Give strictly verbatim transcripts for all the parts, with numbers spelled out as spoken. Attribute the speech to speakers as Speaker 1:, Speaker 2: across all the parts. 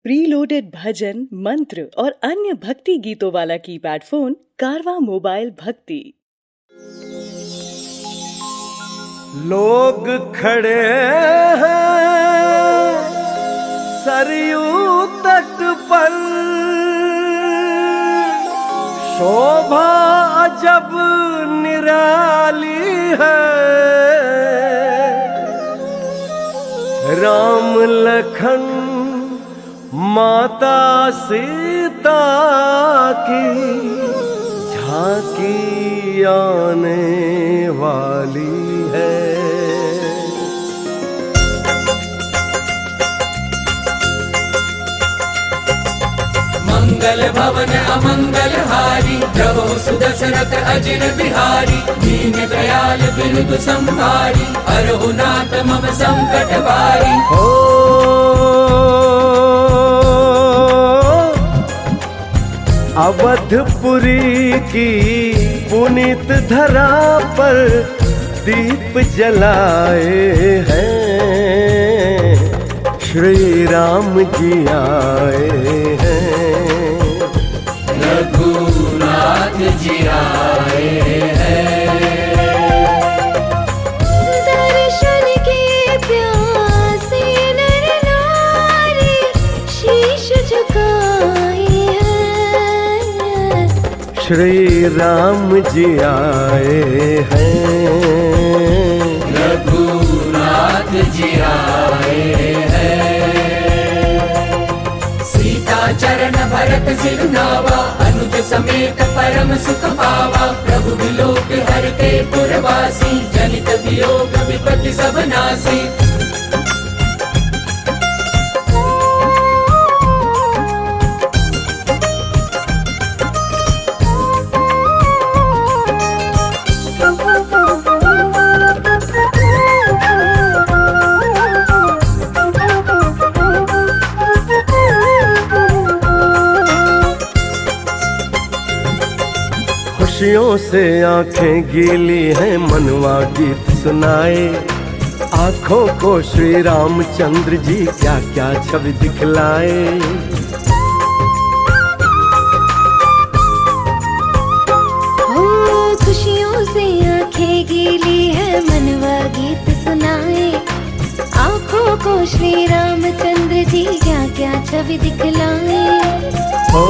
Speaker 1: Preloaded भजन, मंत्र और अन्य भक्ति गीतों वाला कीपैड फोन कारवा मोबाइल भक्ति।
Speaker 2: लोग खड़े हैं सरयू तट पर, शोभा अजब निराली है। राम लखन माता सीता की झांकी आने वाली है।
Speaker 3: मंगल भवन अमंगल हारी, प्रभु सुदशरथ अजिर बिहारी। दीन दयाल बिरुद संहारी, हरहु नाथ मम संकट भारी।
Speaker 2: ओ अवधपुरी की पुनीत धरा पर दीप जलाए हैं, श्री राम जी आए हैं।
Speaker 3: रघुनाथ जी आए हैं,
Speaker 4: दर्शन के प्यासे नर नारी शीश झुकाए हैं।
Speaker 2: श्री राम जी आए हैं,
Speaker 3: रघुनाथ जी आए हैं। सीता चरण भरत सिरनावा, अनुज समेत परम सुख पावा। प्रभु विलोक हरते पुरवासी, जनित वियोग विपत्ति सब नासी।
Speaker 2: खुशियों से आंखें गीली हैं, मनवा गीत सुनाए। आंखों को श्री रामचंद्र जी क्या क्या छवि दिखलाए।
Speaker 4: हो खुशियों से आंखें गीली है, मनवा गीत सुनाए। आंखों को श्री रामचंद्र जी क्या क्या छवि दिखलाए।
Speaker 2: हो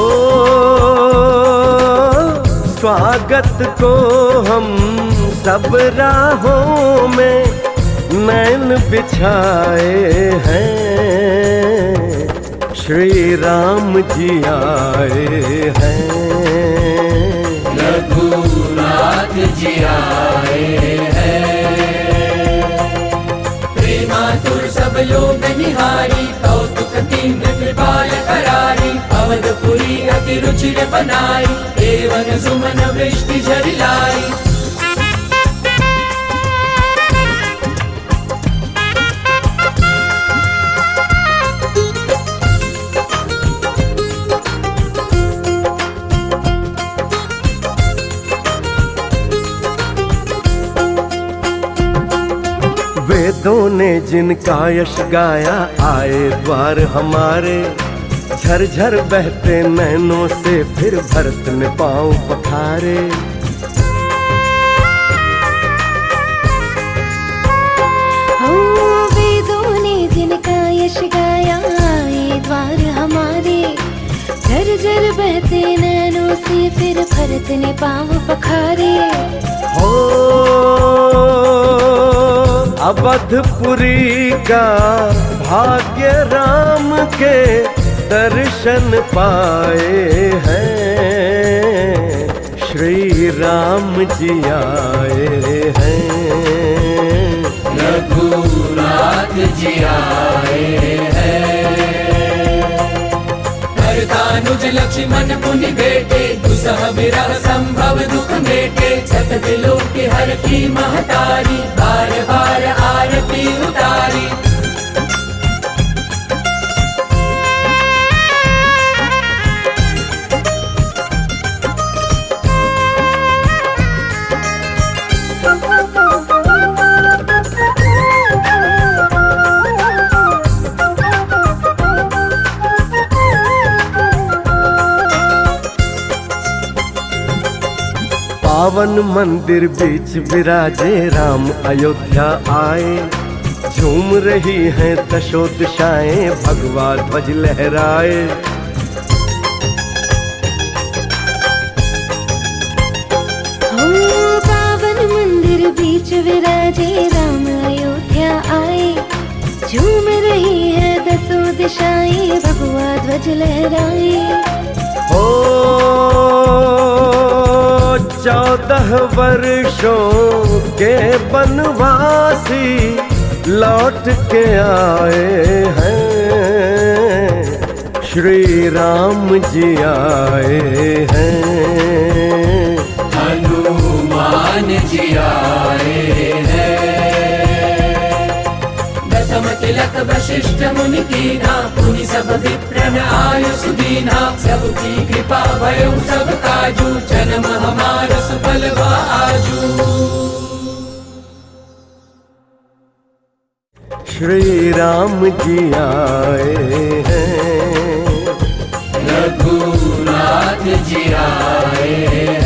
Speaker 2: स्वागत को हम सब राहों में नैन बिछाए हैं, श्री राम जी आए हैं।
Speaker 3: रघुनाथ जी आए हैं, प्रेमातुर सब लोग निहारी। कौतुक तीव्र कृपाल करारी, अवधपुरी अति रुचिर बनाई। एवं सुमन वृष्टि झरिलाई,
Speaker 2: वेदों ने जिनका यश गाया, आए द्वार हमारे। झरझर बहते नैनों से फिर भरत ने पांव पखारे।
Speaker 4: हो वेदों ने जिनका यश गाया, आए द्वार हमारे। झरझर बहते नैनों से फिर भरत ने पांव पखारे।
Speaker 2: हो अवधपुरी का भाग्य राम के दर्शन पाए हैं, श्री राम जी आए हैं।
Speaker 3: रघुनाथ जी आए हैं, भरतानुज लक्ष्मण मुनि बेटे। दुसह विरह संभव दुख मेटे, सत विलोक हर की महतारी। बार बार आरती उतारी,
Speaker 2: पावन मंदिर बीच विराजे राम अयोध्या आए। झूम रही हैं दशोदशाएं भगवा ध्वज लहराए।
Speaker 4: बीच विराजे राम अयोध्या आए। झूम रही है दसों दिशाएं भगवा ध्वज लहराए।
Speaker 2: हो चौदह वर्षों के बनवासी लौट के आए हैं। श्री राम जी आए हैं।
Speaker 3: हनुमान जी आए हैं। दशम तिलक वशिष्ठ मुनि कीना, पुनि सब विप्रन आयु सुदीना। सबकी कृपा भयो सब काजू, जन्म हमारा सफल हुआ आजू।
Speaker 2: श्री राम जी आए हैं।
Speaker 3: रघुनाथ जी आए हैं।